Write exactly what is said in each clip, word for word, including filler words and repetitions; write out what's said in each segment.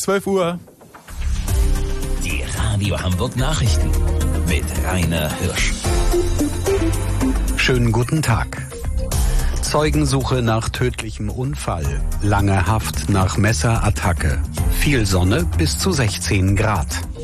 zwölf Uhr. Die Radio Hamburg Nachrichten mit Rainer Hirsch. Schönen guten Tag. Zeugensuche nach tödlichem Unfall. Lange Haft nach Messerattacke. Viel Sonne bis zu sechzehn Grad.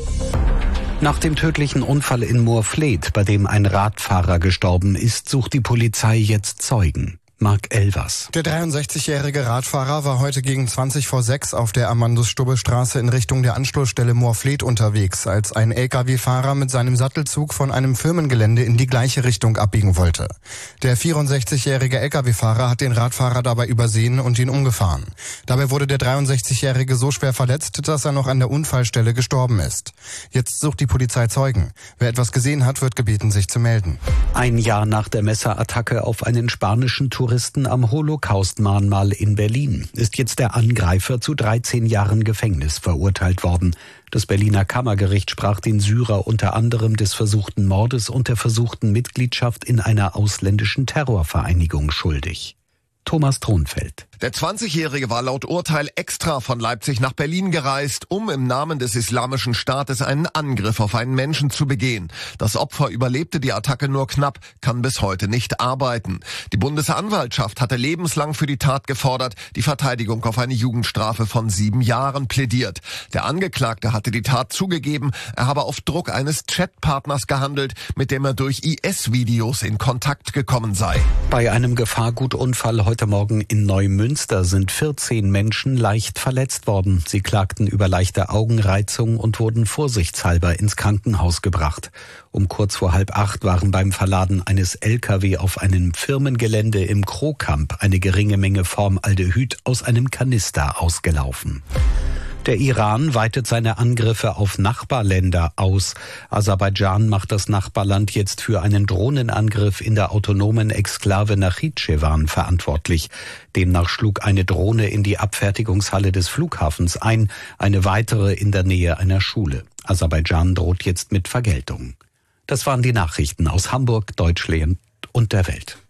Nach dem tödlichen Unfall in Moorfleet, bei dem ein Radfahrer gestorben ist, sucht die Polizei jetzt Zeugen. Marc Elvers. Der dreiundsechzigjährige Radfahrer war heute gegen zwanzig vor sechs auf der Amandus-Stubbe-Straße in Richtung der Anschlussstelle Moorfleet unterwegs, als ein L K W-Fahrer mit seinem Sattelzug von einem Firmengelände in die gleiche Richtung abbiegen wollte. Der vierundsechzigjährige L K W-Fahrer hat den Radfahrer dabei übersehen und ihn umgefahren. Dabei wurde der dreiundsechzigjährige so schwer verletzt, dass er noch an der Unfallstelle gestorben ist. Jetzt sucht die Polizei Zeugen. Wer etwas gesehen hat, wird gebeten, sich zu melden. Ein Jahr nach der Messerattacke auf einen spanischen Touristen am Holocaust-Mahnmal in Berlin ist jetzt der Angreifer zu dreizehn Jahren Gefängnis verurteilt worden. Das Berliner Kammergericht sprach den Syrer unter anderem des versuchten Mordes und der versuchten Mitgliedschaft in einer ausländischen Terrorvereinigung schuldig. Thomas Thronfeld. Der zwanzigjährige war laut Urteil extra von Leipzig nach Berlin gereist, um im Namen des Islamischen Staates einen Angriff auf einen Menschen zu begehen. Das Opfer überlebte die Attacke nur knapp, kann bis heute nicht arbeiten. Die Bundesanwaltschaft hatte lebenslang für die Tat gefordert, die Verteidigung auf eine Jugendstrafe von sieben Jahren plädiert. Der Angeklagte hatte die Tat zugegeben, er habe auf Druck eines Chatpartners gehandelt, mit dem er durch I S-Videos in Kontakt gekommen sei. Bei einem Gefahrgutunfall heute Morgen in Neumünster Münster sind vierzehn Menschen leicht verletzt worden. Sie klagten über leichte Augenreizung und wurden vorsichtshalber ins Krankenhaus gebracht. Um kurz vor halb acht waren beim Verladen eines L K W auf einem Firmengelände im Krokamp eine geringe Menge Formaldehyd aus einem Kanister ausgelaufen. Der Iran weitet seine Angriffe auf Nachbarländer aus. Aserbaidschan macht das Nachbarland jetzt für einen Drohnenangriff in der autonomen Exklave Nachitschewan verantwortlich. Demnach schlug eine Drohne in die Abfertigungshalle des Flughafens ein, eine weitere in der Nähe einer Schule. Aserbaidschan droht jetzt mit Vergeltung. Das waren die Nachrichten aus Hamburg, Deutschland und der Welt.